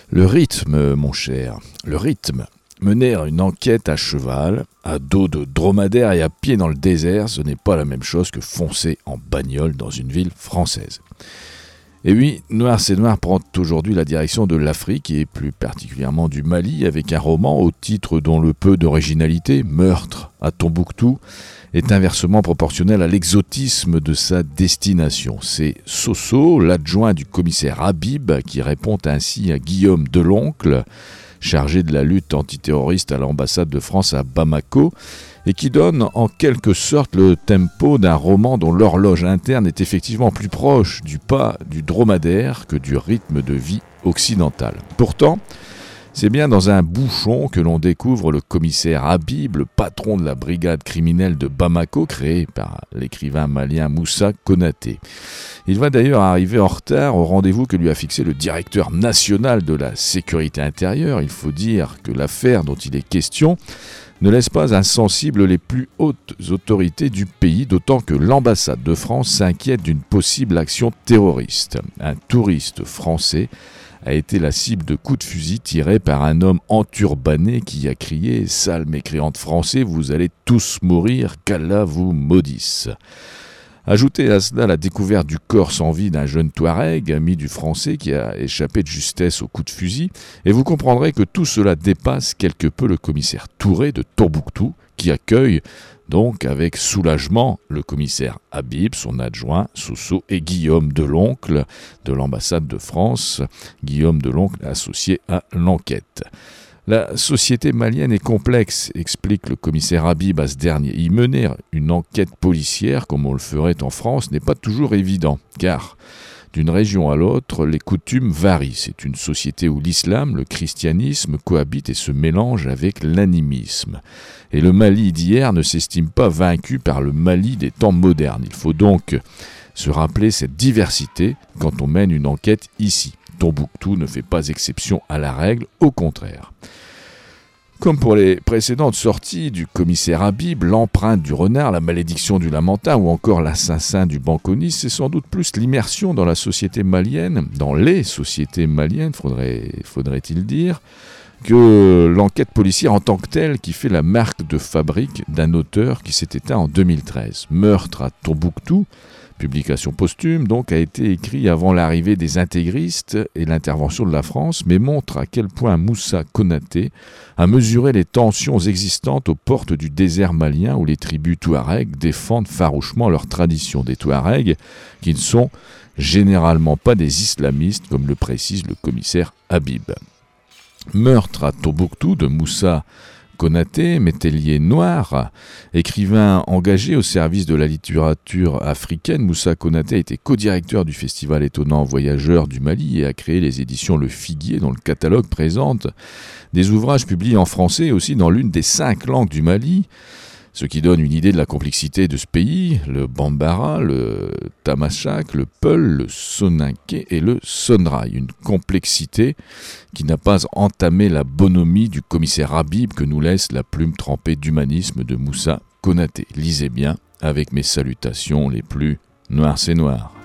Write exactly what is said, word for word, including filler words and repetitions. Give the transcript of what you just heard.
Le rythme, mon cher, le rythme. Mener une enquête à cheval, à dos de dromadaire et à pied dans le désert, ce n'est pas la même chose que foncer en bagnole dans une ville française. Et oui, Noir c'est Noir prend aujourd'hui la direction de l'Afrique et plus particulièrement du Mali avec un roman au titre dont le peu d'originalité, Meurtre à Tombouctou, est inversement proportionnel à l'exotisme de sa destination. C'est Soso, l'adjoint du commissaire Habib, qui répond ainsi à Guillaume Deloncle, chargé de la lutte antiterroriste à l'ambassade de France à Bamako, et qui donne en quelque sorte le tempo d'un roman dont l'horloge interne est effectivement plus proche du pas du dromadaire que du rythme de vie occidental. Pourtant, c'est bien dans un bouchon que l'on découvre le commissaire Habib, le patron de la brigade criminelle de Bamako, créée par l'écrivain malien Moussa Konaté. Il va d'ailleurs arriver en retard au rendez-vous que lui a fixé le directeur national de la sécurité intérieure. Il faut dire que l'affaire dont il est question ne laisse pas insensibles les plus hautes autorités du pays, d'autant que l'ambassade de France s'inquiète d'une possible action terroriste. Un touriste français a été la cible de coups de fusil tirés par un homme enturbané qui a crié « Sale mécréant de français, vous allez tous mourir, qu'Allah vous maudisse ». Ajoutez à cela la découverte du corps sans vie d'un jeune Touareg, ami du français qui a échappé de justesse au coup de fusil, et vous comprendrez que tout cela dépasse quelque peu le commissaire Touré de Tombouctou, qui accueille donc avec soulagement le commissaire Habib, son adjoint, Soso, et Guillaume Deloncle de l'ambassade de France, Guillaume Deloncle associé à l'enquête. La société malienne est complexe, explique le commissaire Habib à ce dernier. Y mener une enquête policière, comme on le ferait en France, n'est pas toujours évident, car d'une région à l'autre, les coutumes varient. C'est une société où l'islam, le christianisme cohabitent et se mélangent avec l'animisme. Et le Mali d'hier ne s'estime pas vaincu par le Mali des temps modernes. Il faut donc se rappeler cette diversité quand on mène une enquête ici. Tombouctou ne fait pas exception à la règle, au contraire. Comme pour les précédentes sorties du commissaire Habib, l'empreinte du renard, la malédiction du lamentin ou encore l'assassin du banconis, c'est sans doute plus l'immersion dans la société malienne, dans les sociétés maliennes, faudrait, faudrait-il dire, que l'enquête policière en tant que telle qui fait la marque de fabrique d'un auteur qui s'est éteint en deux mille treize. Meurtre à Tombouctou, publication posthume, donc, a été écrit avant l'arrivée des intégristes et l'intervention de la France, mais montre à quel point Moussa Konaté a mesuré les tensions existantes aux portes du désert malien où les tribus Touaregs défendent farouchement leurs traditions. Des Touaregs qui ne sont généralement pas des islamistes, comme le précise le commissaire Habib. Meurtre à Tombouctou de Moussa Konaté, métellier noir, écrivain engagé au service de la littérature africaine, Moussa Konaté a été co-directeur du festival étonnant Voyageurs du Mali et a créé les éditions Le Figuier dont le catalogue présente des ouvrages publiés en français et aussi dans l'une des cinq langues du Mali, ce qui donne une idée de la complexité de ce pays, le Bambara, le Tamashak, le Peul, le Soninké et le Sonraï. Une complexité qui n'a pas entamé la bonhomie du commissaire Habib que nous laisse la plume trempée d'humanisme de Moussa Konaté. Lisez bien avec mes salutations les plus noires c'est noir.